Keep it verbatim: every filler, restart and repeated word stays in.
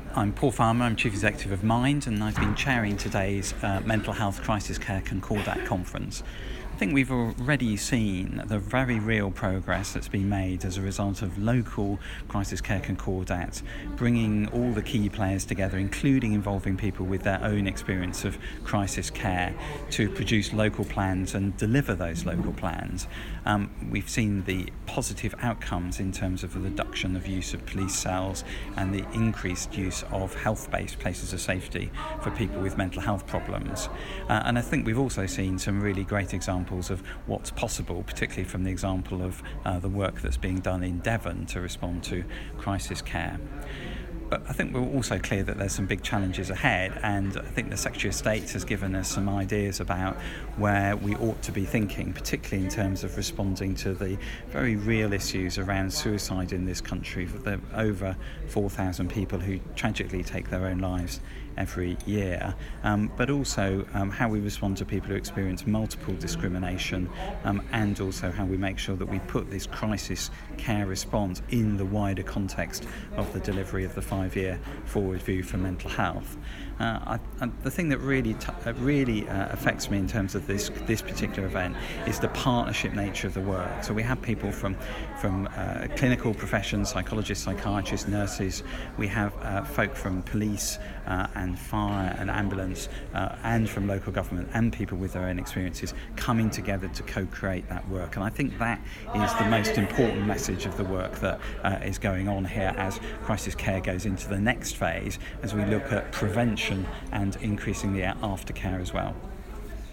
I'm Paul Farmer, I'm Chief Executive of Mind, and I've been chairing today's uh, Mental Health Crisis Care Concordat Conference. I think we've already seen the very real progress that's been made as a result of local crisis care concordats, bringing all the key players together, including involving people with their own experience of crisis care, to produce local plans and deliver those local plans. Um, we've seen the positive outcomes in terms of the reduction of use of police cells and the increased use of health-based places of safety for people with mental health problems. Uh, and I think we've also seen some really great examples of what's possible, particularly from the example of uh, the work that's being done in Devon to respond to crisis care. But I think we're also clear that there's some big challenges ahead, and I think the Secretary of State has given us some ideas about where we ought to be thinking, particularly in terms of responding to the very real issues around suicide in this country. There are over four thousand people who tragically take their own lives every year, um, but also um, how we respond to people who experience multiple discrimination, um, and also how we make sure that we put this crisis care response in the wider context of the delivery of the five-year forward view for mental health. Uh, I, I, the thing that really t- uh, really uh, affects me in terms of this this particular event is the partnership nature of the work. So we have people from from uh, clinical professions, psychologists, psychiatrists, nurses. We have uh, folk from police uh, and fire and ambulance, uh, and from local government, and people with their own experiences coming together to co-create that work. And I think that is the most important message of the work that uh, is going on here as crisis care goes into the next phase, as we look at prevention and increasing the aftercare as well.